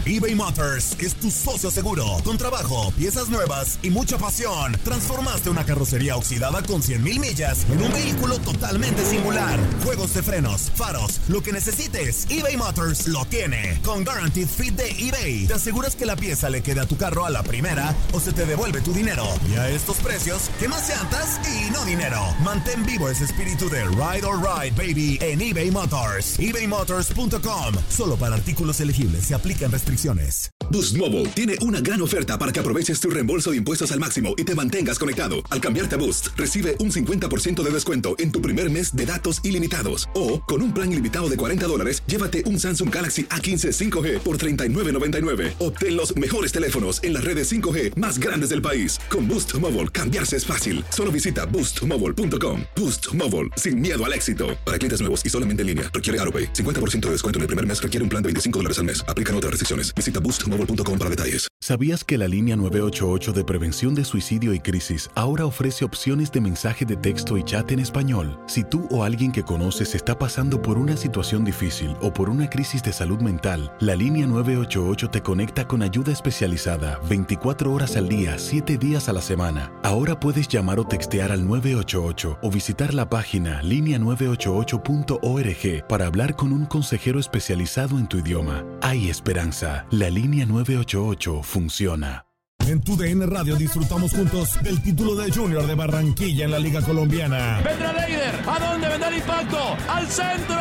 eBay Motors es tu socio seguro. Con trabajo, piezas nuevas y mucha pasión, transformaste una carrocería oxidada con 100,000 millas en un vehículo totalmente singular. Juegos de frenos, faros, lo que necesites, eBay Motors lo tiene. Con Guaranteed Fit de eBay, te aseguras que la pieza le quede a tu carro a la primera o se te devuelve tu dinero. Y a estos precios, ¿qué más llantas y no dinero? Mantén vivo ese espíritu de Ride or Ride, baby, en eBay Motors. ebaymotors.com. Solo para artículos elegibles se aplican restricciones. Boost Mobile tiene una gran oferta para que aproveches tu reembolso de impuestos al máximo y te mantengas conectado. Al cambiarte a Boost, recibe un 50% de descuento en tu primer mes de datos ilimitados. O, con un plan ilimitado de $40, llévate un Samsung Galaxy A15 5G por $39.99. Obtén los mejores teléfonos en las redes 5G más grandes del país. Con Boost Mobile, cambiarse es fácil. Solo visita boostmobile.com. Boost Mobile, sin miedo al éxito. Para clientes nuevos y solamente en línea, requiere AutoPay. 50% de descuento en el primer mes requiere un plan de $25 al mes. Aplican otras restricciones. Visita boostmobile.com para detalles. ¿Sabías que la línea 988 de prevención de suicidio y crisis ahora ofrece opciones de mensaje de texto y chat en español? Si tú o alguien que conoces está pasando por una situación difícil o por una crisis de salud mental, la línea 988 te conecta con ayuda especializada 24 horas al día, 7 días a la semana. Ahora puedes llamar o textear al 988 o visitar la página línea988.org para hablar con un consejero especializado en tu idioma. Hay esperanza. La línea 988 funciona. En tu DN Radio disfrutamos juntos del título de Junior de Barranquilla en la Liga Colombiana. Vendrá Leider. ¿A dónde vendrá el impacto? ¡Al centro!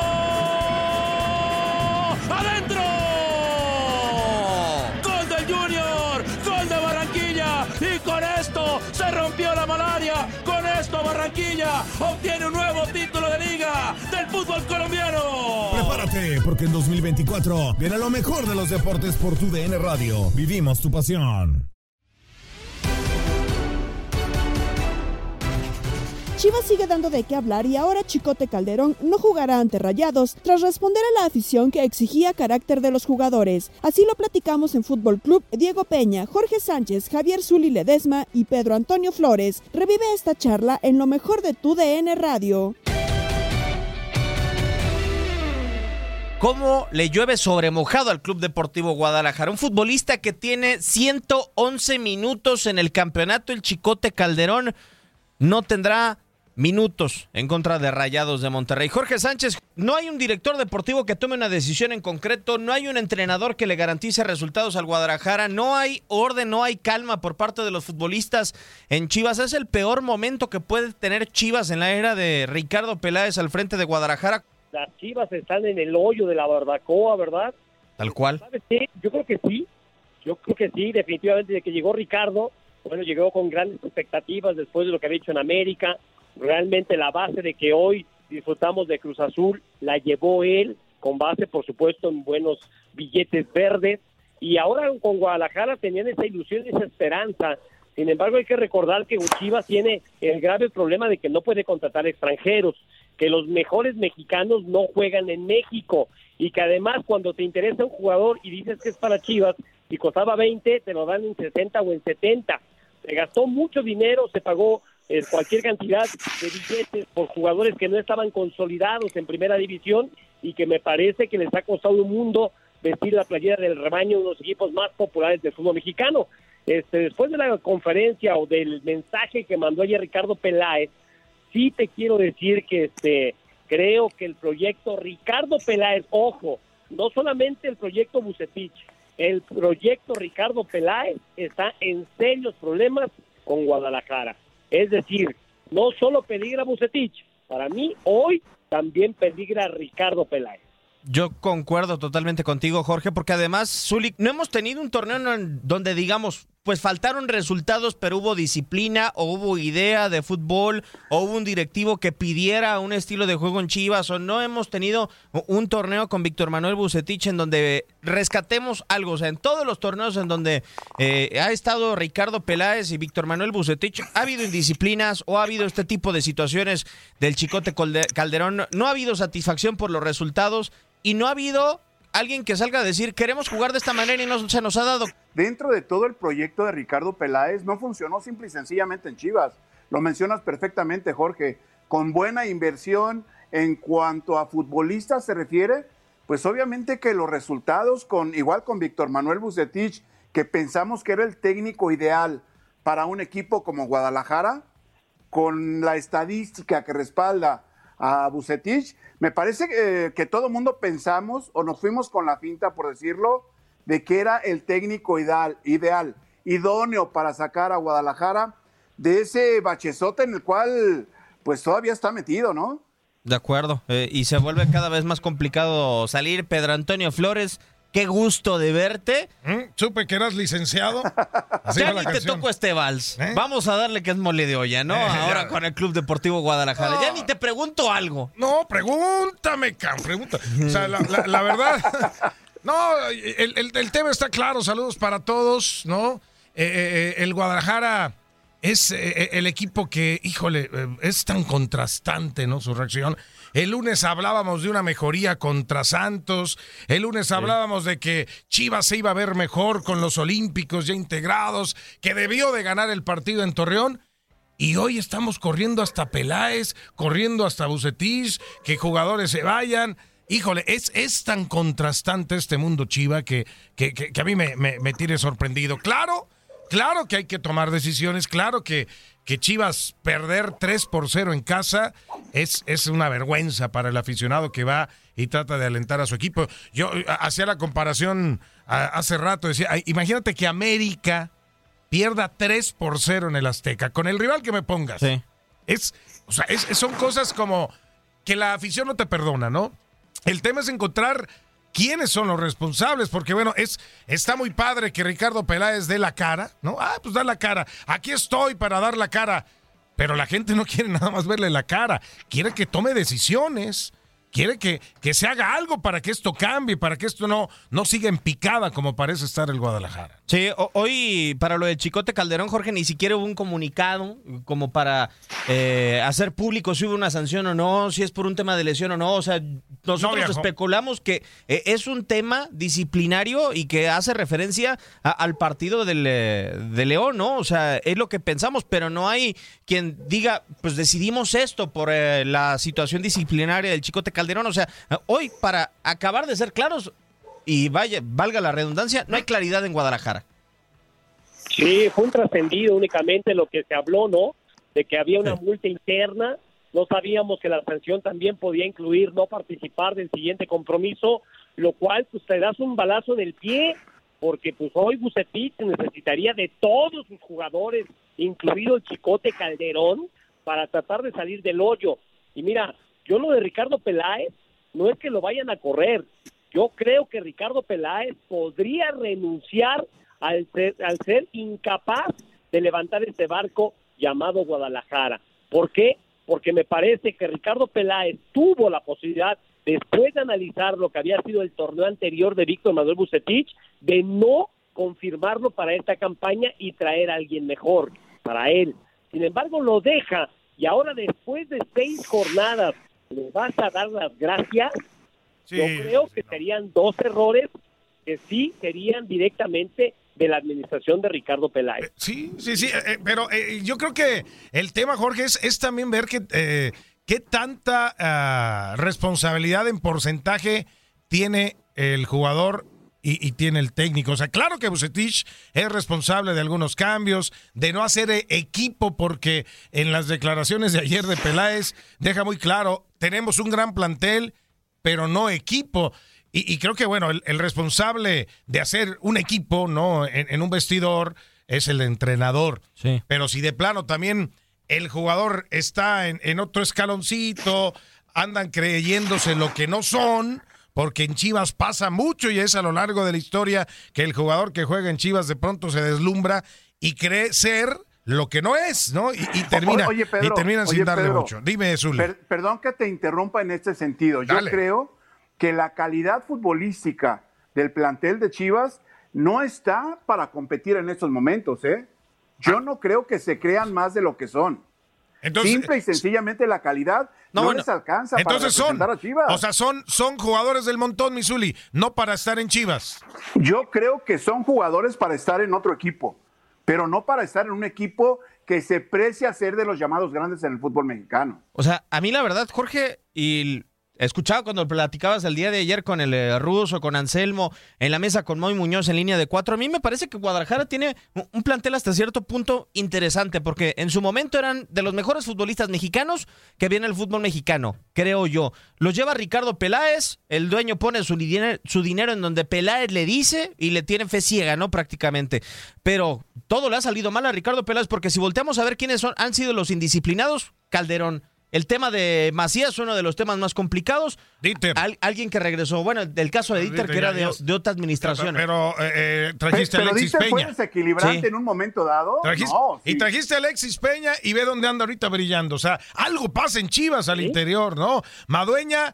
¡Adentro! ¡Gol del Junior! ¡Gol de Barranquilla! Y con esto se rompió la malaria. Con esto Barranquilla obtiene un nuevo título de liga del fútbol colombiano. Prepárate, porque en 2024 viene lo mejor de los deportes por tu DN Radio. Vivimos tu pasión. Chivas sigue dando de qué hablar y ahora Chicote Calderón no jugará ante Rayados tras responder a la afición que exigía carácter de los jugadores. Así lo platicamos en Fútbol Club. Diego Peña, Jorge Sánchez, Javier Zuli Ledesma y Pedro Antonio Flores. Revive esta charla en lo mejor de tu DN Radio. ¿Cómo le llueve sobre mojado al Club Deportivo Guadalajara? Un futbolista que tiene 111 minutos en el campeonato, el Chicote Calderón, no tendrá minutos en contra de Rayados de Monterrey. Jorge Sánchez, no hay un director deportivo que tome una decisión en concreto, no hay un entrenador que le garantice resultados al Guadalajara, no hay orden, no hay calma por parte de los futbolistas en Chivas. Es el peor momento que puede tener Chivas en la era de Ricardo Peláez al frente de Guadalajara. Las Chivas están en el hoyo de la barbacoa, ¿verdad? Tal cual. ¿Sabes qué? Yo creo que sí, definitivamente. Desde que llegó Ricardo, bueno, llegó con grandes expectativas después de lo que había hecho en América. Realmente la base de que hoy disfrutamos de Cruz Azul la llevó él, con base, por supuesto, en buenos billetes verdes. Y ahora con Guadalajara tenían esa ilusión y esa esperanza. Sin embargo, hay que recordar que Chivas tiene el grave problema de que no puede contratar extranjeros, que los mejores mexicanos no juegan en México y que además cuando te interesa un jugador y dices que es para Chivas y costaba 20, te lo dan en 60 o en 70. Se gastó mucho dinero, se pagó cualquier cantidad de billetes por jugadores que no estaban consolidados en primera división y que me parece que les ha costado un mundo vestir la playera del rebaño, uno de los equipos más populares del fútbol mexicano. Después de la conferencia o del mensaje que mandó ayer Ricardo Peláez, sí te quiero decir que creo que el proyecto Ricardo Peláez, ojo, no solamente el proyecto Vucetich, el proyecto Ricardo Peláez está en serios problemas con Guadalajara. Es decir, no solo peligra Vucetich, para mí hoy también peligra Ricardo Peláez. Yo concuerdo totalmente contigo, Jorge, porque además, Zuli, no hemos tenido un torneo donde digamos, pues faltaron resultados, pero hubo disciplina, o hubo idea de fútbol, o hubo un directivo que pidiera un estilo de juego en Chivas, o no hemos tenido un torneo con Víctor Manuel Vucetich en donde rescatemos algo. O sea, en todos los torneos en donde ha estado Ricardo Peláez y Víctor Manuel Vucetich, ha habido indisciplinas o ha habido este tipo de situaciones del Chicote Calderón. No ha habido satisfacción por los resultados y no ha habido alguien que salga a decir queremos jugar de esta manera y no se nos ha dado. Dentro de todo el proyecto de Ricardo Peláez no funcionó simple y sencillamente en Chivas. Lo mencionas perfectamente, Jorge. Con buena inversión en cuanto a futbolistas se refiere, pues obviamente que los resultados, igual con Víctor Manuel Vucetich, que pensamos que era el técnico ideal para un equipo como Guadalajara, con la estadística que respalda a Vucetich, me parece que todo el mundo pensamos, o nos fuimos con la finta, por decirlo, de que era el técnico ideal, idóneo para sacar a Guadalajara de ese bachezote en el cual pues todavía está metido, ¿no? De acuerdo, y se vuelve cada vez más complicado salir. Pedro Antonio Flores, qué gusto de verte. Supe que eras licenciado. Así ya va ni te tocó este vals. Vamos a darle que es mole de olla, ¿no? Ahora ya. con el Club Deportivo Guadalajara. No. Ya ni te pregunto algo. No, pregúntame, pregunta. O sea, la verdad... No, el tema está claro. Saludos para todos, ¿no? El Guadalajara es el equipo que, híjole, es tan contrastante, ¿no? Su reacción. El lunes hablábamos de una mejoría contra Santos. El lunes hablábamos de que Chivas se iba a ver mejor con los olímpicos ya integrados, que debió de ganar el partido en Torreón. Y hoy estamos corriendo hasta Peláez, corriendo hasta Vucetich, que jugadores se vayan. Híjole, es tan contrastante este mundo Chiva que a mí me tiene sorprendido. Claro que hay que tomar decisiones, claro que Chivas perder 3-0 en casa es una vergüenza para el aficionado que va y trata de alentar a su equipo. Yo hacía la comparación hace rato, decía, imagínate que América pierda 3-0 en el Azteca, con el rival que me pongas. Sí. Son cosas como que la afición no te perdona, ¿no? El tema es encontrar quiénes son los responsables, porque bueno, está muy padre que Ricardo Peláez dé la cara, ¿no? Pues da la cara. Aquí estoy para dar la cara. Pero la gente no quiere nada más verle la cara. Quiere que tome decisiones. Quiere que se haga algo para que esto cambie, para que esto no siga en picada como parece estar el Guadalajara. Sí, hoy para lo de Chicote Calderón, Jorge, ni siquiera hubo un comunicado como para hacer público si hubo una sanción o no, si es por un tema de lesión o no. O sea, nosotros especulamos que es un tema disciplinario y que hace referencia al partido de León, ¿no? O sea, es lo que pensamos, pero no hay quien diga, pues decidimos esto por la situación disciplinaria del Chicote Calderón. O sea, hoy, para acabar de ser claros, y valga la redundancia, no hay claridad en Guadalajara. Sí, fue un trascendido únicamente lo que se habló, ¿no? De que había una multa interna. No sabíamos que la sanción también podía incluir no participar del siguiente compromiso, lo cual pues te das un balazo en el pie, porque pues hoy Vucetich necesitaría de todos sus jugadores, incluido el Chicote Calderón, para tratar de salir del hoyo. Y mira, yo lo de Ricardo Peláez no es que lo vayan a correr. Yo creo que Ricardo Peláez podría renunciar al ser incapaz de levantar este barco llamado Guadalajara. ¿Por qué? Porque me parece que Ricardo Peláez tuvo la posibilidad, después de analizar lo que había sido el torneo anterior de Víctor Manuel Vucetich, de no confirmarlo para esta campaña y traer a alguien mejor para él. Sin embargo, lo deja, y ahora después de 6 jornadas le vas a dar las gracias. Sí, yo creo que serían 2 errores que sí serían directamente de la administración de Ricardo Peláez. Sí, pero yo creo que el tema, Jorge, es también ver qué tanta responsabilidad en porcentaje tiene el jugador y tiene el técnico. O sea, claro que Vucetich es responsable de algunos cambios, de no hacer equipo, porque en las declaraciones de ayer de Peláez deja muy claro, tenemos un gran plantel, pero no equipo. Y creo que, bueno, el responsable de hacer un equipo, ¿no? En un vestidor es el entrenador. Sí. Pero si de plano también el jugador está en otro escaloncito, andan creyéndose lo que no son, porque en Chivas pasa mucho y es a lo largo de la historia que el jugador que juega en Chivas de pronto se deslumbra y cree ser lo que no es, ¿no? Y terminan sin darle Pedro, mucho. Dime, Zuli. Perdón que te interrumpa en este sentido. Dale. Yo creo que la calidad futbolística del plantel de Chivas no está para competir en estos momentos, ¿eh? Yo no creo que se crean más de lo que son. Entonces, simple y sencillamente la calidad no les alcanza para representar a Chivas. O sea, son jugadores del montón, Misuli, no para estar en Chivas. Yo creo que son jugadores para estar en otro equipo, pero no para estar en un equipo que se precia ser de los llamados grandes en el fútbol mexicano. O sea, a mí la verdad, Jorge, y escuchaba cuando platicabas el día de ayer con el Ruso, con Anselmo, en la mesa con Moy Muñoz en línea de 4. A mí me parece que Guadalajara tiene un plantel hasta cierto punto interesante, porque en su momento eran de los mejores futbolistas mexicanos que viene el fútbol mexicano, creo yo. Los lleva Ricardo Peláez, el dueño pone su dinero en donde Peláez le dice y le tiene fe ciega, ¿no? Prácticamente. Pero todo le ha salido mal a Ricardo Peláez, porque si volteamos a ver quiénes han sido los indisciplinados, Calderón. El tema de Macías es uno de los temas más complicados. Dieter. Alguien que regresó. Bueno, el caso de Dieter, que era de otra administración. Pero trajiste a Alexis Dieter Peña. fue desequilibrante en un momento dado. Y trajiste a Alexis Peña y ve dónde anda ahorita brillando. O sea, algo pasa en Chivas al interior, ¿no? Madueña,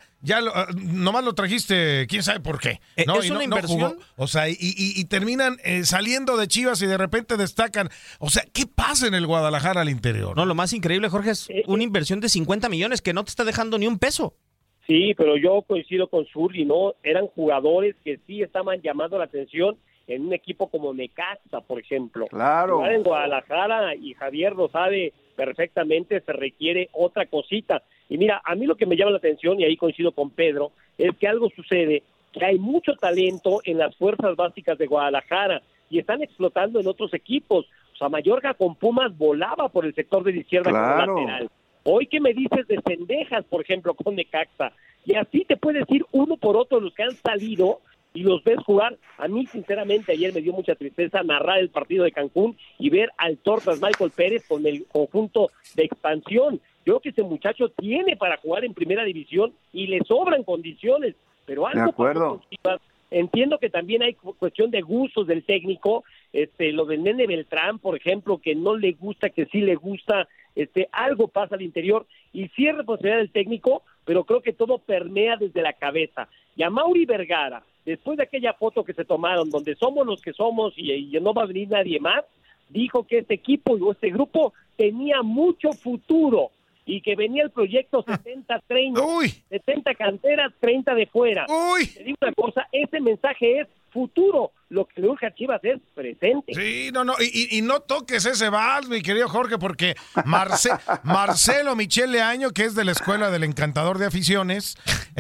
nomás lo trajiste, quién sabe por qué. ¿No? ¿Es una inversión? No jugó. O sea, y terminan saliendo de Chivas y de repente destacan. O sea, ¿qué pasa en el Guadalajara al interior? No, lo más increíble, Jorge, es una inversión de 50 millones que no te está dejando ni un peso. Sí, pero yo coincido con Zurdi, ¿no? Eran jugadores que sí estaban llamando la atención en un equipo como Necaxa, por ejemplo. Claro. Jugar en Guadalajara, y Javier lo sabe perfectamente, se requiere otra cosita. Y mira, a mí lo que me llama la atención, y ahí coincido con Pedro, es que algo sucede, que hay mucho talento en las fuerzas básicas de Guadalajara y están explotando en otros equipos. O sea, Mayorga con Pumas volaba por el sector de la izquierda como lateral. Hoy, ¿qué me dices de Cendejas, por ejemplo, con Necaxa? Y así te puedes ir uno por otro los que han salido y los ves jugar. A mí, sinceramente, ayer me dio mucha tristeza narrar el partido de Cancún y ver al Tortas Michael Pérez con el conjunto de expansión. Yo creo que ese muchacho tiene para jugar en primera división y le sobran condiciones, pero algo pasó con Chivas. Entiendo que también hay cuestión de gustos del técnico, lo del Nene Beltrán, por ejemplo, que no le gusta, que sí le gusta, algo pasa al interior y sí es responsabilidad del técnico, pero creo que todo permea desde la cabeza. Y a Mauri Vergara, después de aquella foto que se tomaron, donde somos los que somos y no va a venir nadie más, dijo que este equipo o este grupo tenía mucho futuro y que venía el proyecto 70-30, 70 canteras, 30 de fuera. Te digo una cosa, ese mensaje es futuro. Lo que le urge a Chivas es presente. Sí, no, y no toques ese vals, mi querido Jorge, porque Marcelo Michele Año, que es de la escuela del encantador de aficiones,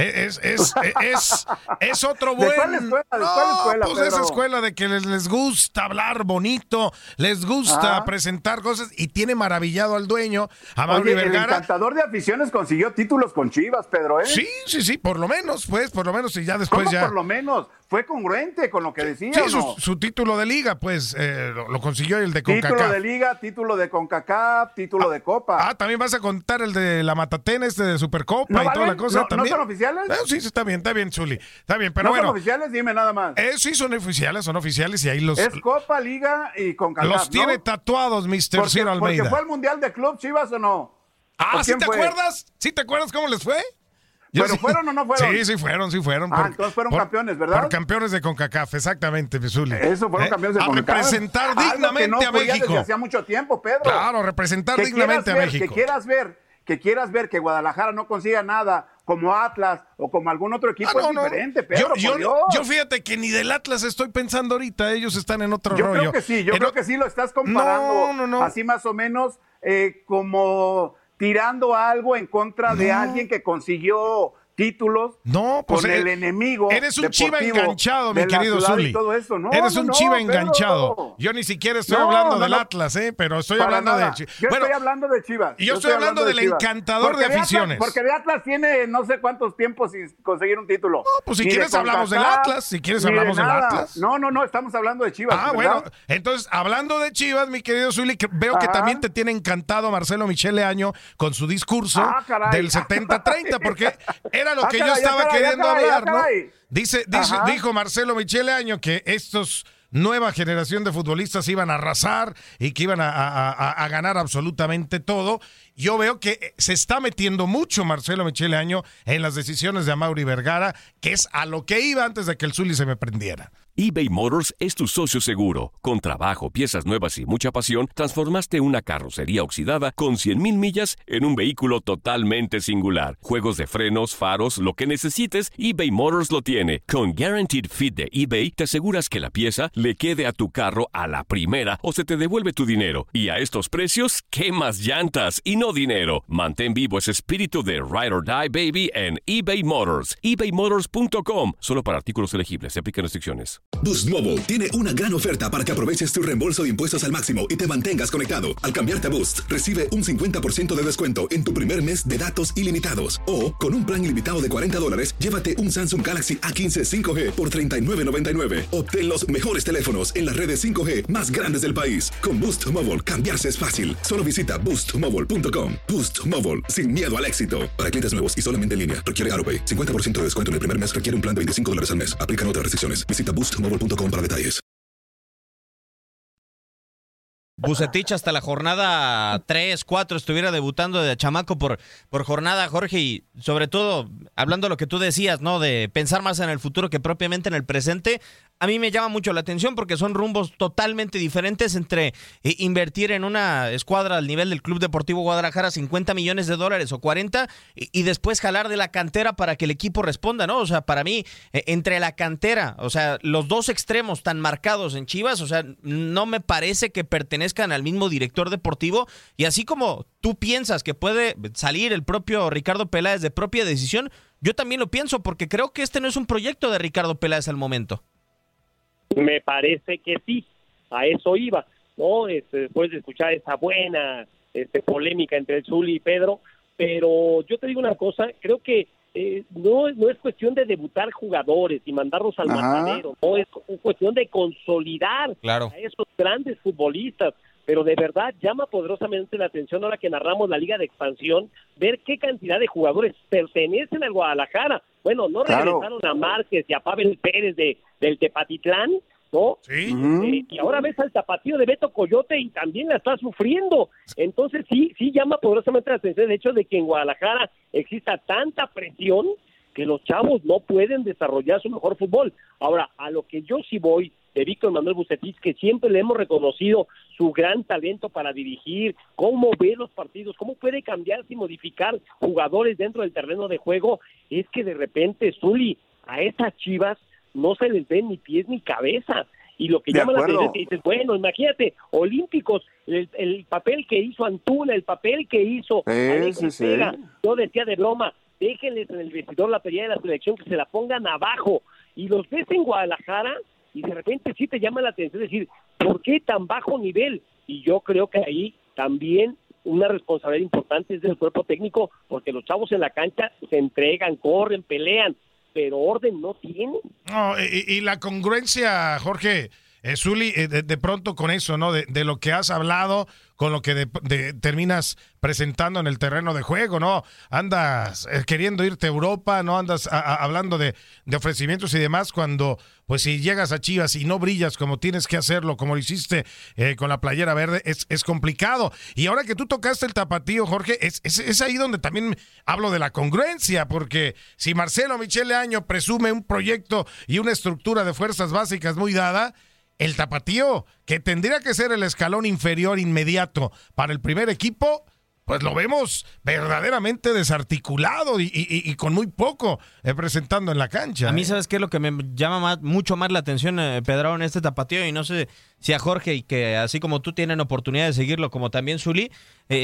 es otro buen... ¿De cuál escuela? Pues Pedro? Esa escuela de que les gusta hablar bonito, les gusta presentar cosas, y tiene maravillado al dueño, a Mauri Vergara. El encantador de aficiones consiguió títulos con Chivas, Pedro, ¿eh? Sí, por lo menos, y ya después ¿Cómo por lo menos? Fue congruente con lo que decía. Sí, su título de liga, pues, lo consiguió el de CONCACAF. Título de liga, título de CONCACAF, título de Copa. También vas a contar el de la Matatena, de Supercopa y toda la cosa. ¿No son oficiales? Sí, está bien, Zuli. Está bien, pero ¿No bueno. son oficiales? Dime nada más. Sí, son oficiales y ahí los... Es Copa, Liga y CONCACAF, los tiene tatuados, Mr. Ciro Almeida. ¿Porque fue al Mundial de Club Chivas o no? ¿Sí te acuerdas? ¿Sí te acuerdas cómo les fue? ¿Pero fueron o no fueron? Sí fueron. Entonces fueron campeones, ¿verdad? Por campeones de CONCACAF, exactamente, Zuli. Eso, fueron campeones de CONCACAF. A representar dignamente a México. Desde hacía mucho tiempo, Pedro. Claro, representar dignamente a México. Que quieras ver que Guadalajara no consiga nada como Atlas o como algún otro equipo es diferente, Pedro, yo fíjate que ni del Atlas estoy pensando ahorita, ellos están en otro rollo. Yo creo que sí lo estás comparando. No. Así más o menos como tirando algo en contra de alguien que consiguió títulos con el enemigo. Eres un chiva enganchado, mi querido Zuli. Eres un chiva enganchado. Pedro. Yo ni siquiera estoy hablando del Atlas, pero estoy hablando de Chivas. Estoy hablando de Chivas. Y yo estoy hablando del encantador de aficiones. Porque de Atlas tiene no sé cuántos tiempos sin conseguir un título. No, pues si quieres hablamos del Atlas. No, estamos hablando de Chivas. Bueno, entonces, hablando de Chivas, mi querido Zuli, veo que también te tiene encantado Marcelo Michele Año con su discurso del 70-30, porque era lo que yo estaba queriendo hablar, ¿no? Dijo Marcelo Michele Año que estos nueva generación de futbolistas iban a arrasar y que iban a ganar absolutamente todo. Yo veo que se está metiendo mucho Marcelo Michele Año en las decisiones de Amaury Vergara, que es a lo que iba antes de que el Zuli se me prendiera. eBay Motors es tu socio seguro. Con trabajo, piezas nuevas y mucha pasión, transformaste una carrocería oxidada con 100,000 millas en un vehículo totalmente singular. Juegos de frenos, faros, lo que necesites, eBay Motors lo tiene. Con Guaranteed Fit de eBay, te aseguras que la pieza le quede a tu carro a la primera o se te devuelve tu dinero. Y a estos precios, ¿qué más llantas y no no dinero. Mantén vivo ese espíritu de Ride or Die, baby, en eBay Motors. ebaymotors.com. Solo para artículos elegibles. Se aplican restricciones. Boost Mobile tiene una gran oferta para que aproveches tu reembolso de impuestos al máximo y te mantengas conectado. Al cambiarte a Boost, recibe un 50% de descuento en tu primer mes de datos ilimitados. O, con un plan ilimitado de $40, llévate un Samsung Galaxy A15 5G por $39.99. Obtén los mejores teléfonos en las redes 5G más grandes del país. Con Boost Mobile, cambiarse es fácil. Solo visita boostmobile.com. Boost Mobile, sin miedo al éxito. Para clientes nuevos y solamente en línea, requiere AroPay. 50% de descuento en el primer mes requiere un plan de $25 al mes. Aplican otras restricciones. Visita boostmobile.com para detalles. Vucetich hasta la jornada 3, 4 estuviera debutando de chamaco por jornada, Jorge, y sobre todo, hablando de lo que tú decías, ¿no? De pensar más en el futuro que propiamente en el presente, a mí me llama mucho la atención porque son rumbos totalmente diferentes entre invertir en una escuadra al nivel del Club Deportivo Guadalajara $50 millones o 40 y después jalar de la cantera para que el equipo responda, ¿no? O sea, para mí, entre la cantera, o sea, los dos extremos tan marcados en Chivas, o sea, no me parece que pertenezcan al mismo director deportivo, y así como tú piensas que puede salir el propio Ricardo Peláez de propia decisión, yo también lo pienso porque creo que este no es un proyecto de Ricardo Peláez al momento. Me parece que sí, a eso iba, ¿no? Después de escuchar esa buena polémica entre el Zuli y Pedro, pero yo te digo una cosa, creo que no es cuestión de debutar jugadores y mandarlos al matadero, no es cuestión de consolidar a esos grandes futbolistas, pero de verdad llama poderosamente la atención ahora que narramos la Liga de Expansión, ver qué cantidad de jugadores pertenecen al Guadalajara. Bueno, no regresaron a Márquez y a Pavel Pérez del Tepatitlán, ¿no? Sí. Y ahora ves al tapatío de Beto Coyote y también la está sufriendo. Entonces sí llama poderosamente la atención el hecho de que en Guadalajara exista tanta presión que los chavos no pueden desarrollar su mejor fútbol. Ahora, a lo que yo sí voy de Víctor Manuel Vucetich, que siempre le hemos reconocido su gran talento para dirigir, cómo ve los partidos, cómo puede cambiarse y modificar jugadores dentro del terreno de juego, es que de repente, Zuli, a estas Chivas no se les ve ni pies ni cabeza. Y lo que llama la atención es que dices, bueno, imagínate, Olímpicos, el papel que hizo Antuna, el papel que hizo Alexis Vega, yo decía de broma, déjenles en el vestidor la pelea de la selección, que se la pongan abajo, y los ves en Guadalajara, y de repente sí te llama la atención decir, ¿por qué tan bajo nivel? Y yo creo que ahí también una responsabilidad importante es del cuerpo técnico, porque los chavos en la cancha se entregan, corren, pelean, pero orden no tienen. No, y la congruencia, Jorge, Zuli, de pronto con eso, ¿no? De lo que has hablado, con lo que terminas presentando en el terreno de juego, ¿no? Andas queriendo irte a Europa, ¿no? Andas hablando de ofrecimientos y demás, cuando, pues si llegas a Chivas y no brillas como tienes que hacerlo, como lo hiciste con la playera verde, es complicado. Y ahora que tú tocaste el tapatío, Jorge, es ahí donde también hablo de la congruencia, porque si Marcelo Michele Año presume un proyecto y una estructura de fuerzas básicas muy dada, el tapatío, que tendría que ser el escalón inferior inmediato para el primer equipo, pues lo vemos verdaderamente desarticulado y con muy poco presentando en la cancha. A mí, ¿sabes qué es lo que me llama mucho más la atención, Pedrao, en este tapatío? Y no sé si a Jorge, y que así como tú tienen oportunidad de seguirlo, como también Zuli,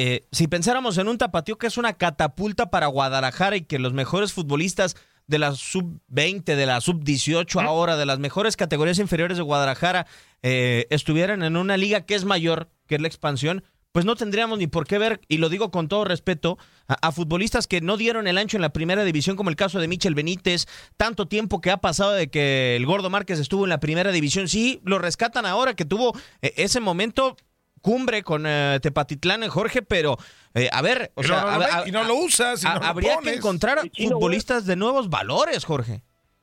si pensáramos en un tapatío que es una catapulta para Guadalajara y que los mejores futbolistas de la sub-20, de la sub-18 ahora, de las mejores categorías inferiores de Guadalajara, estuvieran en una liga que es mayor, que es la expansión, pues no tendríamos ni por qué ver, y lo digo con todo respeto, a futbolistas que no dieron el ancho en la primera división, como el caso de Michel Benítez, tanto tiempo que ha pasado de que el Gordo Márquez estuvo en la primera división. Sí, lo rescatan ahora, que tuvo ese momento cumbre con Tepatitlán, Jorge, pero a ver, o sea, y no lo usas, habría que encontrar futbolistas de nuevos valores, Jorge.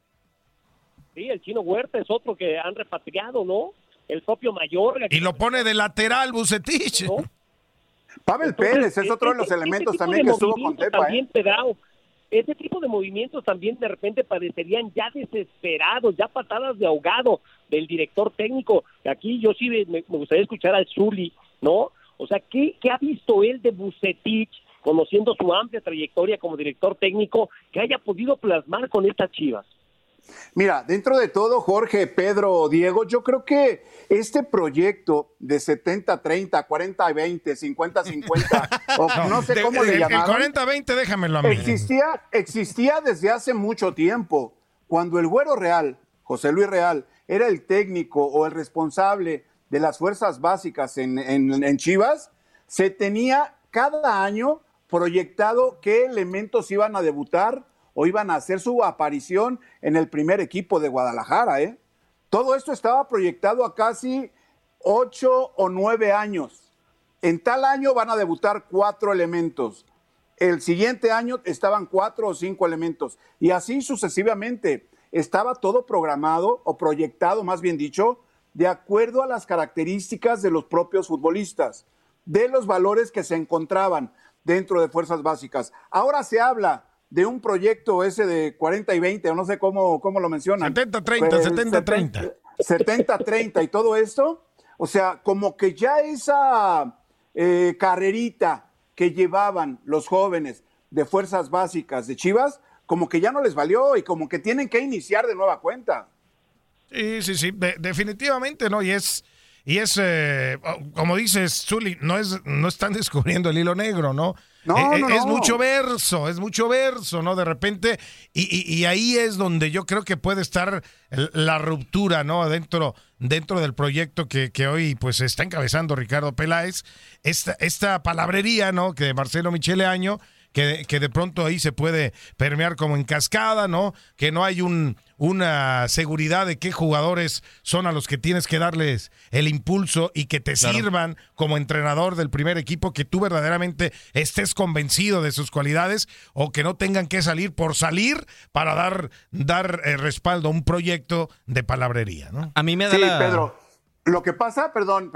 Sí, el Chino Huerta es otro que han repatriado, ¿no? El propio Mayorga. Y lo pone de lateral, Vucetich. ¿No? Pavel Pérez es otro de los elementos también que estuvo con Tepa. También, Pedrao, ese tipo de movimientos también de repente parecerían ya desesperados, ya patadas de ahogado del director técnico. Aquí yo sí me gustaría escuchar al Zuli, ¿no? O sea, ¿qué ha visto él de Vucetich, conociendo su amplia trayectoria como director técnico, que haya podido plasmar con estas Chivas? Mira, dentro de todo, Jorge, Pedro, Diego, yo creo que este proyecto de 70-30, 40-20, 50-50, o no sé cómo le llamaban. El 40-20, déjamelo a mí. Existía desde hace mucho tiempo. Cuando el Güero Real, José Luis Real, era el técnico o el responsable de las fuerzas básicas en Chivas, se tenía cada año proyectado qué elementos iban a debutar o iban a hacer su aparición en el primer equipo de Guadalajara, ¿eh? Todo esto estaba proyectado a casi 8 o 9 años. En tal año van a debutar 4 elementos. El siguiente año estaban 4 o 5 elementos. Y así sucesivamente. Estaba todo programado o proyectado, más bien dicho, de acuerdo a las características de los propios futbolistas, de los valores que se encontraban dentro de fuerzas básicas. Ahora se habla de un proyecto ese de 40 y 20, o no sé cómo lo mencionan. 70-30. 70-30 y todo esto. O sea, como que ya esa carrerita que llevaban los jóvenes de fuerzas básicas de Chivas, como que ya no les valió y como que tienen que iniciar de nueva cuenta. Sí, definitivamente, ¿no? Y es como dices, Zuli, no están descubriendo el hilo negro, ¿no? Es mucho verso, ¿no? De repente, y ahí es donde yo creo que puede estar la ruptura, ¿no? Dentro del proyecto que hoy pues está encabezando Ricardo Peláez, esta palabrería, ¿no? Que Marcelo Michele Año, que de pronto ahí se puede permear como en cascada, ¿no? Que no hay una seguridad de qué jugadores son a los que tienes que darles el impulso y que te sirvan como entrenador del primer equipo, que tú verdaderamente estés convencido de sus cualidades o que no tengan que salir por salir para dar respaldo a un proyecto de palabrería, ¿no? A mí me da Pedro, lo que pasa, perdón,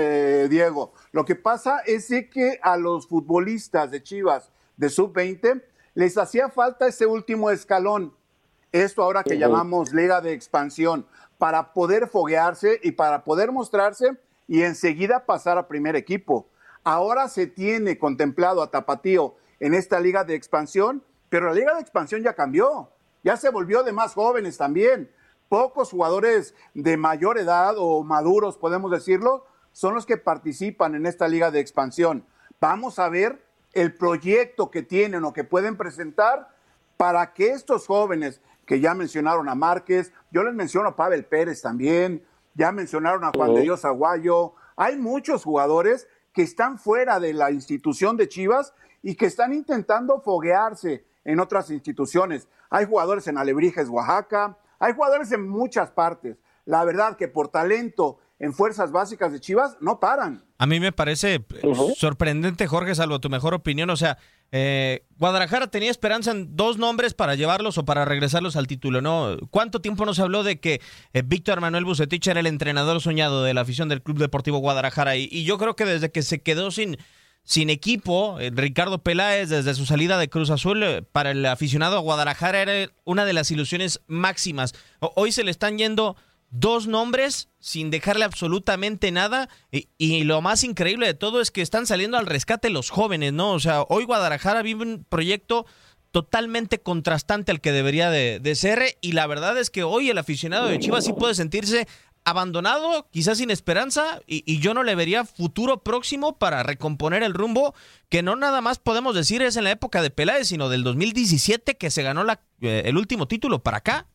Diego, lo que pasa es que a los futbolistas de Chivas de sub-20 les hacía falta ese último escalón, esto ahora que llamamos Liga de Expansión, para poder foguearse y para poder mostrarse y enseguida pasar a primer equipo. Ahora se tiene contemplado a Tapatío en esta Liga de Expansión, pero la Liga de Expansión ya cambió, ya se volvió de más jóvenes también. Pocos jugadores de mayor edad o maduros, podemos decirlo, son los que participan en esta Liga de Expansión. Vamos a ver el proyecto que tienen o que pueden presentar para que estos jóvenes que ya mencionaron a Márquez, yo les menciono a Pavel Pérez también, ya mencionaron a Juan de Dios Aguayo, hay muchos jugadores que están fuera de la institución de Chivas y que están intentando foguearse en otras instituciones. Hay jugadores en Alebrijes, Oaxaca, hay jugadores en muchas partes. La verdad que por talento en fuerzas básicas de Chivas no paran. A mí me parece sorprendente, Jorge, salvo tu mejor opinión. O sea, Guadalajara tenía esperanza en 2 nombres para llevarlos o para regresarlos al título, ¿no? ¿Cuánto tiempo nos habló de que Víctor Manuel Bucetich era el entrenador soñado de la afición del Club Deportivo Guadalajara? Y yo creo que desde que se quedó sin equipo, Ricardo Peláez, desde su salida de Cruz Azul, para el aficionado a Guadalajara era una de las ilusiones máximas. Hoy se le están yendo 2 nombres sin dejarle absolutamente nada y lo más increíble de todo es que están saliendo al rescate los jóvenes, ¿no? O sea, hoy Guadalajara vive un proyecto totalmente contrastante al que debería de ser y la verdad es que hoy el aficionado de Chivas sí puede sentirse abandonado, quizás sin esperanza y yo no le vería futuro próximo para recomponer el rumbo que no nada más podemos decir es en la época de Peláez, sino del 2017 que se ganó el último título para acá.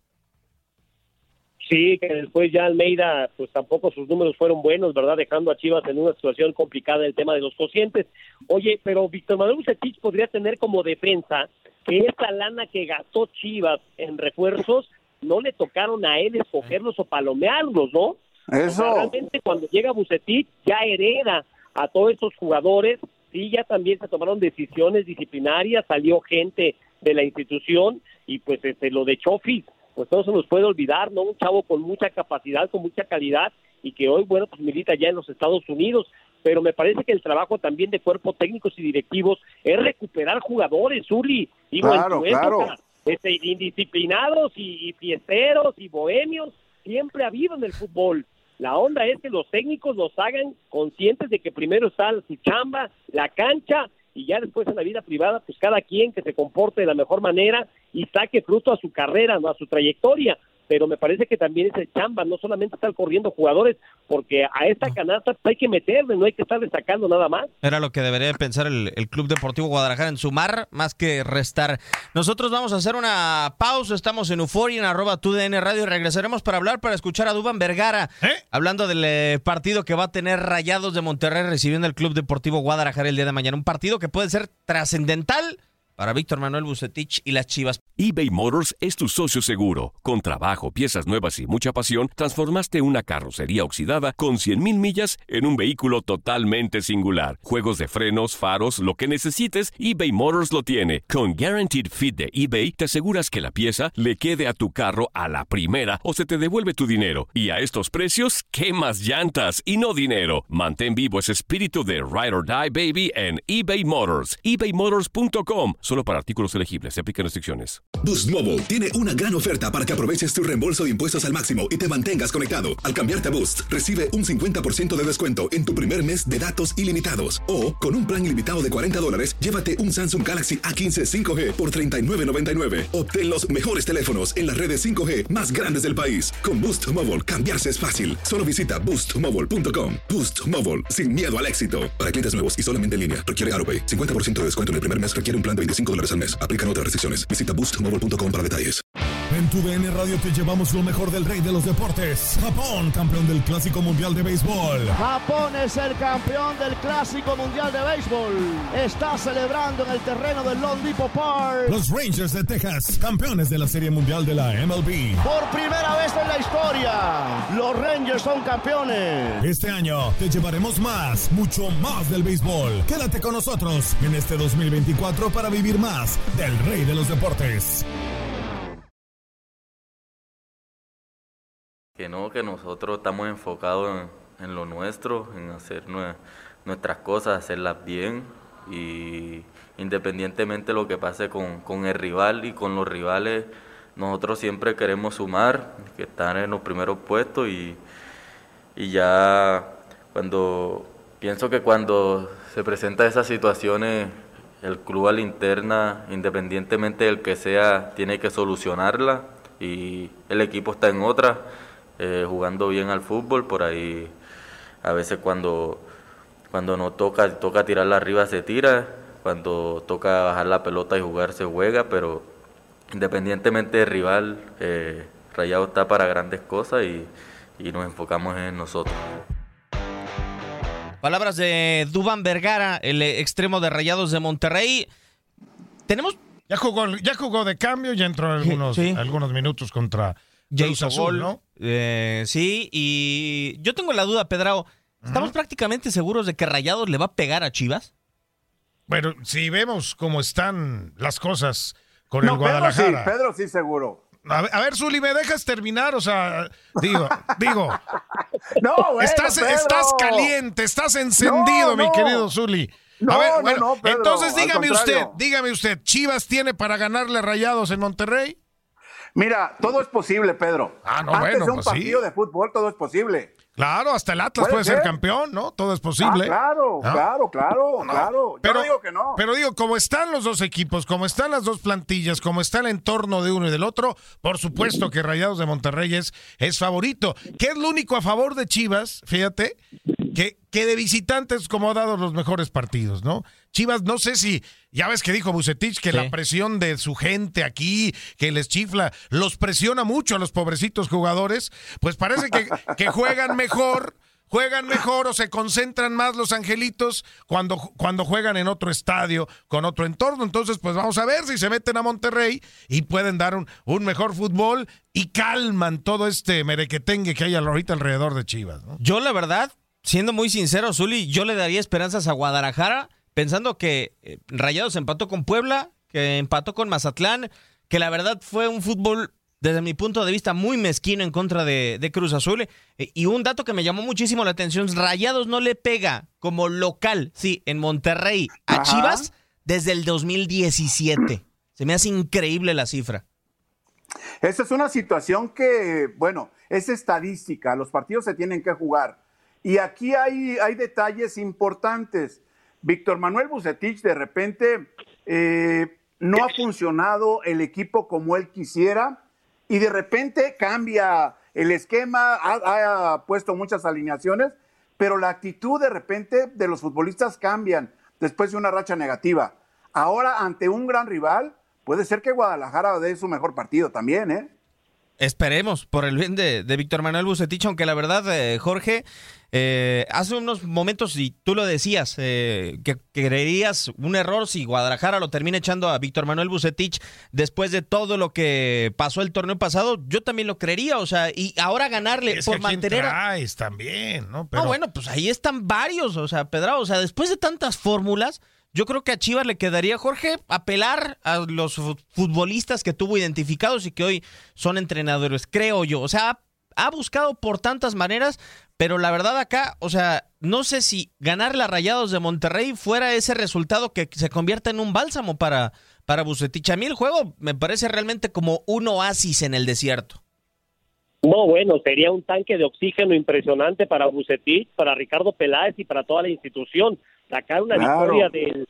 Sí, que después ya Almeida, pues tampoco sus números fueron buenos, ¿verdad? Dejando a Chivas en una situación complicada el tema de los cocientes. Oye, pero Víctor Manuel Bucetich podría tener como defensa que esta lana que gastó Chivas en refuerzos no le tocaron a él escogerlos o palomearlos, ¿no? Eso. O sea, realmente cuando llega Bucetich ya hereda a todos estos jugadores, sí, ya también se tomaron decisiones disciplinarias, salió gente de la institución y pues lo de Chofis, pues no se nos puede olvidar, ¿no? Un chavo con mucha capacidad, con mucha calidad y que hoy, bueno, pues milita ya en los Estados Unidos, pero me parece que el trabajo también de cuerpos técnicos y directivos es recuperar jugadores, Uli, digo, claro, en tu época, indisciplinados y fiesteros y bohemios, siempre ha habido en el fútbol. La onda es que los técnicos los hagan conscientes de que primero está su chamba, la cancha, y ya después en la vida privada, pues cada quien que se comporte de la mejor manera y saque fruto a su carrera, ¿no? A su trayectoria. Pero me parece que también es el chamba, no solamente estar corriendo jugadores, porque a esta canasta hay que meterle, no hay que estar destacando nada más. Era lo que debería pensar el Club Deportivo Guadalajara, en sumar más que restar. Nosotros vamos a hacer una pausa, estamos en Euforia, en @TUDN Radio, y regresaremos para escuchar a Duván Vergara, hablando del partido que va a tener Rayados de Monterrey recibiendo el Club Deportivo Guadalajara el día de mañana. Un partido que puede ser trascendental para Víctor Manuel Bucetich y las Chivas. eBay Motors es tu socio seguro. Con trabajo, piezas nuevas y mucha pasión, transformaste una carrocería oxidada con 100,000 millas en un vehículo totalmente singular. Juegos de frenos, faros, lo que necesites, eBay Motors lo tiene. Con Guaranteed Fit de eBay, te aseguras que la pieza le quede a tu carro a la primera o se te devuelve tu dinero. Y a estos precios, ¿qué más llantas y no dinero? Mantén vivo ese espíritu de Ride or Die, baby, en eBay Motors. ebaymotors.com. Solo para artículos elegibles. Se aplican restricciones. Boost Mobile tiene una gran oferta para que aproveches tu reembolso de impuestos al máximo y te mantengas conectado. Al cambiarte a Boost, recibe un 50% de descuento en tu primer mes de datos ilimitados. O, con un plan ilimitado de $40, llévate un Samsung Galaxy A15 5G por $39.99. Obtén los mejores teléfonos en las redes 5G más grandes del país. Con Boost Mobile, cambiarse es fácil. Solo visita boostmobile.com. Boost Mobile, sin miedo al éxito. Para clientes nuevos y solamente en línea, requiere AutoPay. 50% de descuento en el primer mes requiere un plan de $25 al mes. Aplican otras restricciones. Visita boostmobile.com para detalles. En TUDN Radio te llevamos lo mejor del rey de los deportes. Japón, campeón del Clásico Mundial de Béisbol. Japón es el campeón del Clásico Mundial de Béisbol. Está celebrando en el terreno del Lone Depot Park. Los Rangers de Texas, campeones de la Serie Mundial de la MLB. Por primera vez en la historia, los Rangers son campeones. Este año te llevaremos más, mucho más del béisbol. Quédate con nosotros en este 2024 para vivir más del rey de los deportes. Que nosotros estamos enfocados en lo nuestro, en hacer nuestras cosas, hacerlas bien, y independientemente de lo que pase con el rival y con los rivales, nosotros siempre queremos sumar, que estar en los primeros puestos, y ya pienso que cuando se presentan esas situaciones, el club a la interna, independientemente del que sea, tiene que solucionarla, y el equipo está en otra, jugando bien al fútbol. Por ahí a veces cuando no toca tirarla arriba se tira, cuando toca bajar la pelota y jugar se juega, pero independientemente del rival, Rayados está para grandes cosas y nos enfocamos en nosotros. Palabras de Duván Vergara, el extremo de Rayados de Monterrey. Tenemos... Ya jugó de cambio, ya entró algunos minutos contra Cruz Azul, ¿no? Sí, y yo tengo la duda, Pedrao. ¿Estamos prácticamente seguros de que Rayados le va a pegar a Chivas? Bueno, si vemos cómo están las cosas con el Guadalajara. Pedro sí, seguro. A ver, Zuli, ¿me dejas terminar? O sea, digo. No, bueno, estás caliente, estás encendido, mi querido Zuli. A ver, bueno, Pedro, entonces dígame usted, ¿Chivas tiene para ganarle a Rayados en Monterrey? Mira, todo es posible, Pedro. Antes de un partido de fútbol, todo es posible. Claro, hasta el Atlas puede ser campeón, ¿no? Todo es posible. Claro. Yo no digo que no. Pero digo, como están los dos equipos, como están las dos plantillas, como está el entorno de uno y del otro, por supuesto que Rayados de Monterrey es favorito. ¿Qué es lo único a favor de Chivas? Fíjate, que de visitantes como ha dado los mejores partidos, ¿no? Chivas, no sé si, ya ves que dijo Bucetich que la presión de su gente aquí, que les chifla, los presiona mucho a los pobrecitos jugadores, pues parece que juegan mejor o se concentran más los angelitos cuando juegan en otro estadio, con otro entorno. Entonces, pues vamos a ver si se meten a Monterrey y pueden dar un mejor fútbol y calman todo este merequetengue que hay ahorita alrededor de Chivas, ¿no? Yo, la verdad, siendo muy sincero, Zuli, yo le daría esperanzas a Guadalajara, pensando que Rayados empató con Puebla, que empató con Mazatlán, que la verdad fue un fútbol, desde mi punto de vista, muy mezquino en contra de Cruz Azul. Y un dato que me llamó muchísimo la atención, Rayados no le pega como local, en Monterrey, a Chivas desde el 2017. Se me hace increíble la cifra. Esa es una situación que, bueno, es estadística, los partidos se tienen que jugar. Y aquí hay detalles importantes. Víctor Manuel Vucetich de repente no ha funcionado el equipo como él quisiera y de repente cambia el esquema, ha puesto muchas alineaciones, pero la actitud de repente de los futbolistas cambian después de una racha negativa. Ahora, ante un gran rival, puede ser que Guadalajara dé su mejor partido también, ¿eh? Esperemos, por el bien de Víctor Manuel Vucetich, aunque la verdad, Jorge, hace unos momentos, y tú lo decías, que creerías un error si Guadalajara lo termina echando a Víctor Manuel Vucetich después de todo lo que pasó el torneo pasado, yo también lo creería, o sea, y ahora ganarle es por que mantener... traes también, ¿no? Pero... No, bueno, pues ahí están varios, o sea, Pedrao, o sea, después de tantas fórmulas... Yo creo que a Chivas le quedaría, Jorge, apelar a los futbolistas que tuvo identificados y que hoy son entrenadores, creo yo. O sea, ha buscado por tantas maneras, pero la verdad acá, o sea, no sé si ganarle a Rayados de Monterrey fuera ese resultado que se convierta en un bálsamo para Vucetich. A mí el juego me parece realmente como un oasis en el desierto. No, bueno, sería un tanque de oxígeno impresionante para Vucetich, para Ricardo Peláez y para toda la institución. Sacar una victoria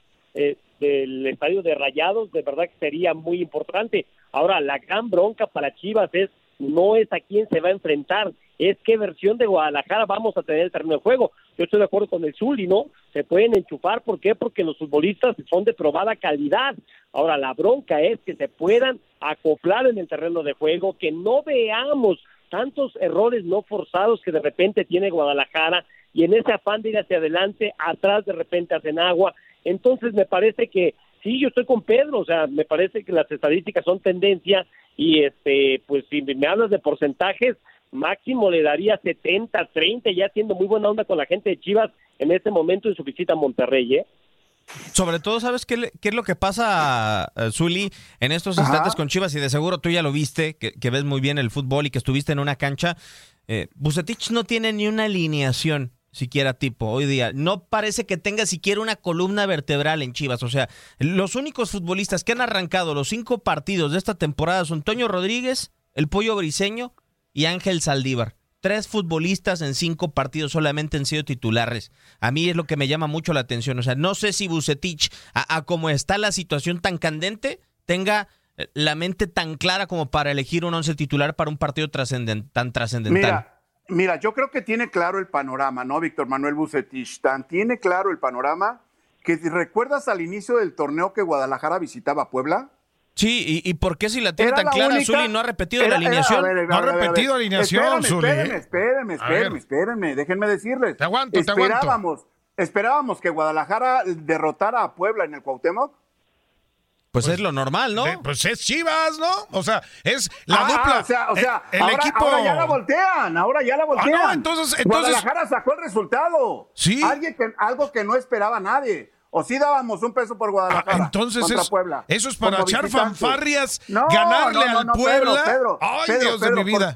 del estadio de Rayados, de verdad que sería muy importante. Ahora, la gran bronca para Chivas no es a quién se va a enfrentar, es qué versión de Guadalajara vamos a tener en el terreno de juego. Yo estoy de acuerdo con el Zuli, ¿no? Se pueden enchufar, ¿por qué? Porque los futbolistas son de probada calidad. Ahora, la bronca es que se puedan acoplar en el terreno de juego, que no veamos tantos errores no forzados que de repente tiene Guadalajara, y en ese afán de ir hacia adelante, atrás de repente hacen agua. Entonces me parece que, sí, yo estoy con Pedro, o sea, me parece que las estadísticas son tendencia, y pues si me hablas de porcentajes, máximo le daría 70-30, ya siendo muy buena onda con la gente de Chivas en este momento en su visita a Monterrey, ¿eh? Sobre todo, ¿sabes qué es lo que pasa, Zuli, en estos instantes con Chivas? Y de seguro tú ya lo viste, que ves muy bien el fútbol y que estuviste en una cancha. Vucetich no tiene ni una alineación siquiera tipo hoy día. No parece que tenga siquiera una columna vertebral en Chivas. O sea, los únicos futbolistas que han arrancado los 5 partidos de esta temporada son Toño Rodríguez, el Pollo Briseño y Ángel Saldívar. 3 futbolistas en 5 partidos solamente han sido titulares. A mí es lo que me llama mucho la atención. O sea, no sé si Vucetich, a como está la situación tan candente, tenga la mente tan clara como para elegir un 11 titular para un partido tan trascendental. Mira, yo creo que tiene claro el panorama, ¿no? Víctor Manuel Vucetich tiene claro el panorama, que si recuerdas al inicio del torneo que Guadalajara visitaba a Puebla. Sí, ¿y por qué si la tiene tan clara, Zuli, no ha repetido la alineación? No ha repetido alineación, Zuli. Espérenme, déjenme decirles. Te aguanto. Esperábamos que Guadalajara derrotara a Puebla en el Cuauhtémoc. Pues es lo normal, ¿no? Pues es Chivas, ¿no? O sea, es la dupla. O sea, el ahora, equipo... ahora ya la voltean. No, entonces... Guadalajara sacó el resultado. Sí. Algo que no esperaba nadie. O sí dábamos un peso por Guadalajara entonces contra Puebla. Eso es para echar fanfarrias, no, ganarle al Puebla. Pedro, Ay, Dios de mi vida.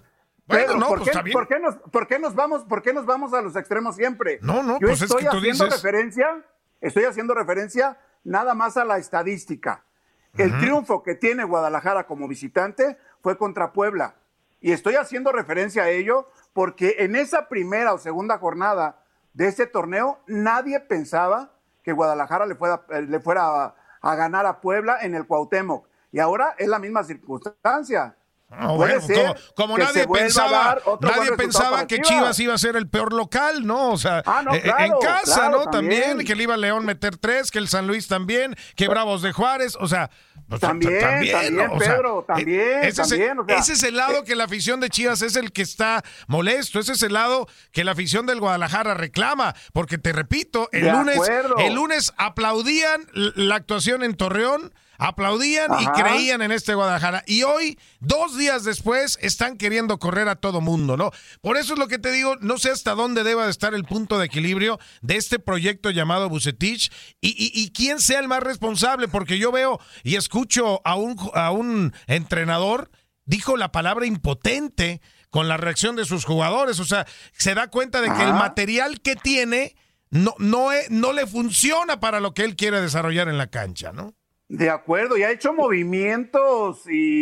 ¿Por qué nos vamos a los extremos siempre? No, Yo pues es que tú dices... Estoy haciendo referencia nada más a la estadística. El triunfo que tiene Guadalajara como visitante fue contra Puebla. Y estoy haciendo referencia a ello porque en esa primera o segunda jornada de este torneo nadie pensaba que Guadalajara le fuera a ganar a Puebla en el Cuauhtémoc. Y ahora es la misma circunstancia. Bueno, como nadie pensaba que Chivas iba a ser el peor local, ¿no? O sea, en casa, ¿no? También, que le iba a León meter 3, que el San Luis también, que Bravos de Juárez, o sea... También, ¿no? Pedro, también. Ese es el lado que la afición de Chivas es el que está molesto, ese es el lado que la afición del Guadalajara reclama, porque te repito, el lunes aplaudían la actuación en Torreón, aplaudían y creían en este Guadalajara. Y hoy, 2 días después, están queriendo correr a todo mundo, ¿no? Por eso es lo que te digo, no sé hasta dónde deba de estar el punto de equilibrio de este proyecto llamado Vucetich y quién sea el más responsable, porque yo veo y escucho a un entrenador, dijo la palabra impotente con la reacción de sus jugadores, o sea, se da cuenta de que el material que tiene no le funciona para lo que él quiere desarrollar en la cancha, ¿no? De acuerdo, y ha hecho movimientos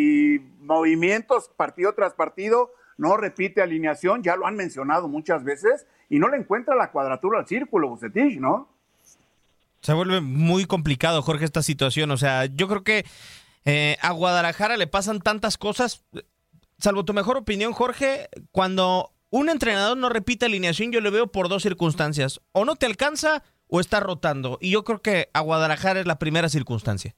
partido tras partido, no repite alineación, ya lo han mencionado muchas veces, y no le encuentra la cuadratura al círculo, Vucetich, ¿no? Se vuelve muy complicado, Jorge, esta situación. O sea, yo creo que a Guadalajara le pasan tantas cosas. Salvo tu mejor opinión, Jorge, cuando un entrenador no repite alineación, yo lo veo por dos circunstancias. O no te alcanza o está rotando. Y yo creo que a Guadalajara es la primera circunstancia.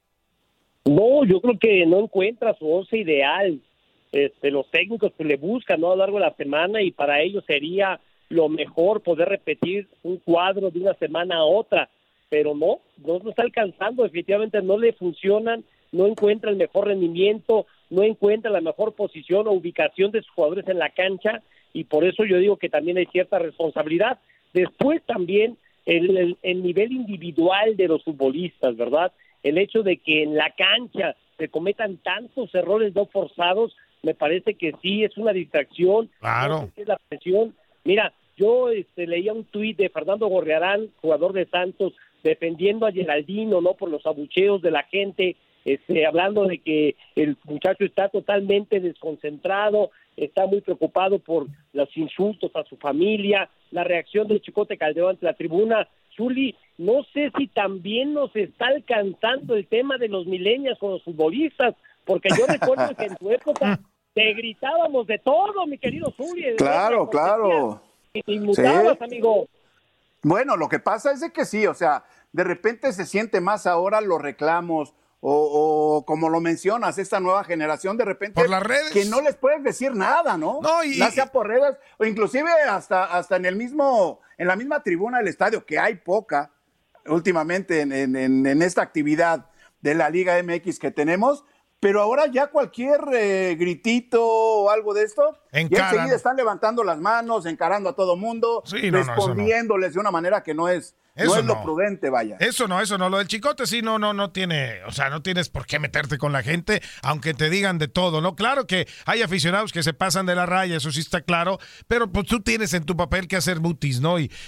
No, yo creo que no encuentra su once ideal. Los técnicos pues le buscan, ¿no?, a lo largo de la semana, y para ellos sería lo mejor poder repetir un cuadro de una semana a otra, pero no está alcanzando, definitivamente no le funcionan, no encuentra el mejor rendimiento, no encuentra la mejor posición o ubicación de sus jugadores en la cancha, y por eso yo digo que también hay cierta responsabilidad. Después también el nivel individual de los futbolistas, ¿verdad? El hecho de que en la cancha se cometan tantos errores no forzados, me parece que sí es una distracción. Claro. No sé si es la presión. Mira, yo leía un tuit de Fernando Gorriarán, jugador de Santos, defendiendo a Geraldino, ¿no?, por los abucheos de la gente, hablando de que el muchacho está totalmente desconcentrado, está muy preocupado por los insultos a su familia, la reacción del Chicote Calderón ante la tribuna. Zuli, no sé si también nos está alcanzando el tema de los millennials con los futbolistas, porque yo recuerdo que en tu época te gritábamos de todo, mi querido Zuli. Claro. Y te inmutabas, Sí. amigo. Bueno, lo que pasa es de que sí, o sea, de repente se siente más ahora los reclamos o como lo mencionas, esta nueva generación de repente por las redes, que no les puedes decir nada, ¿no? Ya sea por redes o inclusive hasta en la misma tribuna del estadio, que hay poca últimamente en esta actividad de la Liga MX que tenemos. Pero ahora ya cualquier gritito o algo de esto, ya enseguida están levantando las manos, encarando a todo mundo, respondiéndoles de una manera que no es lo prudente, vaya. Eso no. Lo del Chicote sí no tiene, o sea, no tienes por qué meterte con la gente, aunque te digan de todo, ¿no? Claro que hay aficionados que se pasan de la raya, eso sí está claro, pero pues tú tienes en tu papel que hacer mutis, ¿no? Y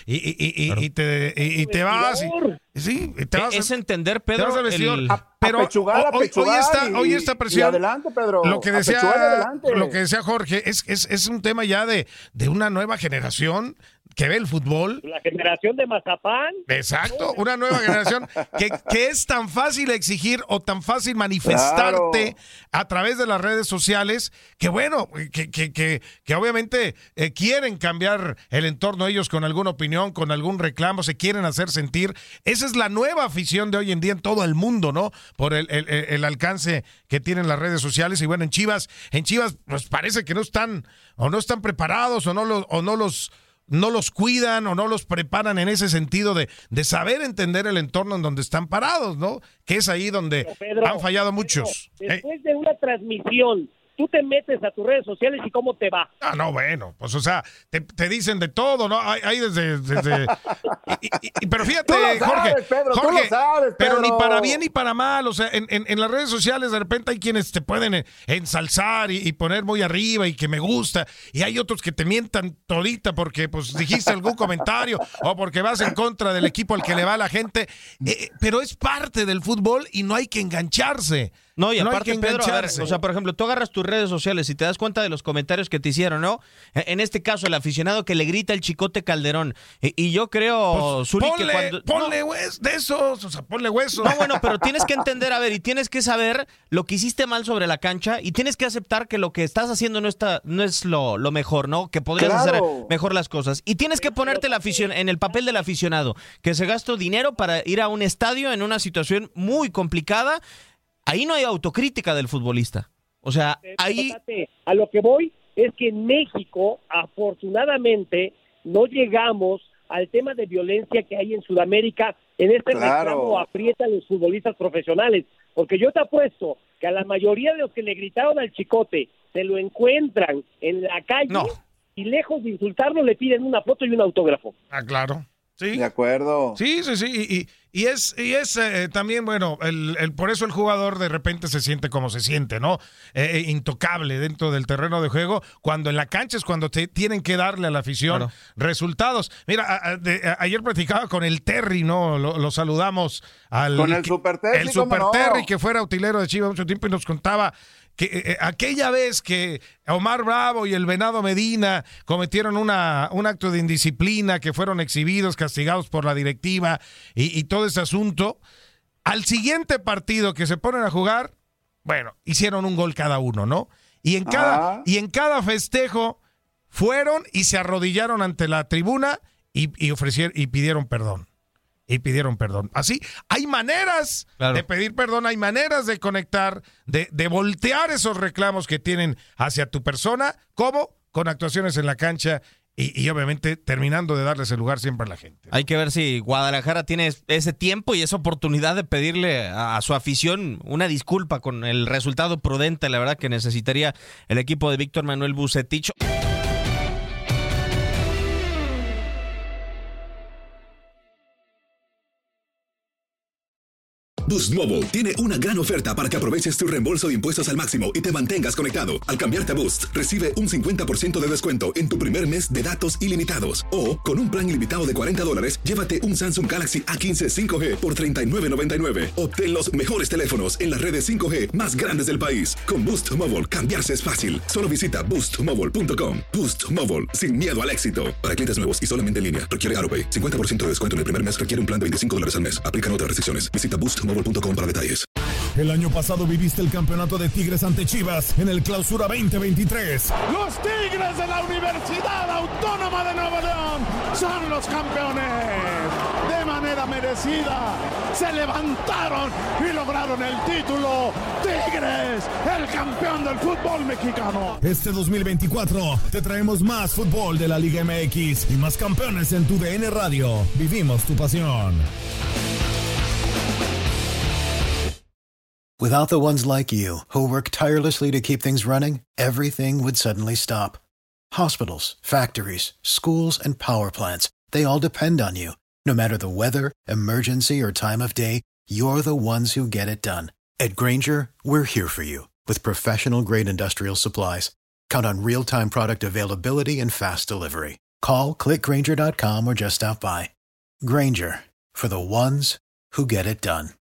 te vas. Sí, es entender, Pedro, pero apechugar, hoy esta presión. Y adelante, Pedro. Lo que decía Jorge es un tema ya de una nueva generación que ve el fútbol. La generación de Mazapán. Exacto, una nueva generación que es tan fácil exigir o tan fácil manifestarte a través de las redes sociales, que bueno, que obviamente quieren cambiar el entorno ellos con alguna opinión, con algún reclamo, se quieren hacer sentir. Esa es la nueva afición de hoy en día en todo el mundo, ¿no? Por el alcance que tienen las redes sociales. Y bueno, en Chivas pues parece que no están preparados o no los cuidan o no los preparan en ese sentido de saber entender el entorno en donde están parados, ¿no? Que es ahí donde han fallado muchos. Después de una transmisión, tú te metes a tus redes sociales y ¿cómo te va? No, bueno, pues o sea, te dicen de todo, ¿no? Hay desde pero fíjate, Jorge, tú lo sabes, Pedro. Pero ni para bien ni para mal, o sea, en las redes sociales de repente hay quienes te pueden ensalzar y poner muy arriba y que me gusta, y hay otros que te mientan todita porque pues dijiste algún comentario o porque vas en contra del equipo al que le va la gente, pero es parte del fútbol y no hay que engancharse. No, y aparte, Pedro, a ver, o sea, por ejemplo, tú agarras tus redes sociales y te das cuenta de los comentarios que te hicieron, ¿no? En este caso, el aficionado que le grita el Chicote Calderón. Y yo creo, pues, Zuli, que cuando... Ponle de esos, o sea, ponle hueso. No, bueno, pero tienes que entender, a ver, y tienes que saber lo que hiciste mal sobre la cancha y tienes que aceptar que lo que estás haciendo no es lo mejor, ¿no? Que podrías hacer mejor las cosas. Y tienes que ponerte en el papel del aficionado, que se gastó dinero para ir a un estadio en una situación muy complicada. Ahí no hay autocrítica del futbolista. O sea, ahí... A lo que voy es que en México, afortunadamente, no llegamos al tema de violencia que hay en Sudamérica. En este reclamo aprieta a los futbolistas profesionales. Porque yo te apuesto que a la mayoría de los que le gritaron al Chicote se lo encuentran en la calle y lejos de insultarlo le piden una foto y un autógrafo. Ah, claro. Sí. De acuerdo. Sí. Y es también, bueno, por eso el jugador de repente se siente como se siente, ¿no? Intocable dentro del terreno de juego, cuando en la cancha es cuando te tienen que darle a la afición resultados. Mira, ayer platicaba con el Terry, ¿no? Lo saludamos con el Super Terry. El Super Terry, que fuera utilero de Chivas mucho tiempo, y nos contaba que aquella vez que Omar Bravo y el Venado Medina cometieron un acto de indisciplina, que fueron exhibidos, castigados por la directiva y todo ese asunto, al siguiente partido que se ponen a jugar, bueno, hicieron un gol cada uno, ¿no? Y en cada festejo fueron y se arrodillaron ante la tribuna y ofrecieron y pidieron perdón. Así, hay maneras de pedir perdón, hay maneras de conectar, de voltear esos reclamos que tienen hacia tu persona, como con actuaciones en la cancha y obviamente terminando de darles el lugar siempre a la gente. Hay que ver si Guadalajara tiene ese tiempo y esa oportunidad de pedirle a su afición una disculpa con el resultado prudente, la verdad que necesitaría el equipo de Víctor Manuel Vucetich. Boost Mobile tiene una gran oferta para que aproveches tu reembolso de impuestos al máximo y te mantengas conectado. Al cambiarte a Boost, recibe un 50% de descuento en tu primer mes de datos ilimitados. O, con un plan ilimitado de $40, llévate un Samsung Galaxy A15 5G por $39.99. Obtén los mejores teléfonos en las redes 5G más grandes del país. Con Boost Mobile, cambiarse es fácil. Solo visita boostmobile.com. Boost Mobile, sin miedo al éxito. Para clientes nuevos y solamente en línea, requiere AutoPay. 50% de descuento en el primer mes, requiere un plan de $25 al mes. Aplican otras restricciones. Visita boostmobile.com para detalles. El año pasado viviste el campeonato de Tigres ante Chivas en el Clausura 2023. Los Tigres de la Universidad Autónoma de Nuevo León son los campeones. De manera merecida, se levantaron y lograron el título. Tigres, el campeón del fútbol mexicano. Este 2024 te traemos más fútbol de la Liga MX y más campeones en tu DN Radio. Vivimos tu pasión. Without the ones like you, who work tirelessly to keep things running, everything would suddenly stop. Hospitals, factories, schools, and power plants, they all depend on you. No matter the weather, emergency, or time of day, you're the ones who get it done. At Grainger, we're here for you with professional-grade industrial supplies. Count on real-time product availability and fast delivery. Call, click Grainger.com, or just stop by. Grainger, for the ones who get it done.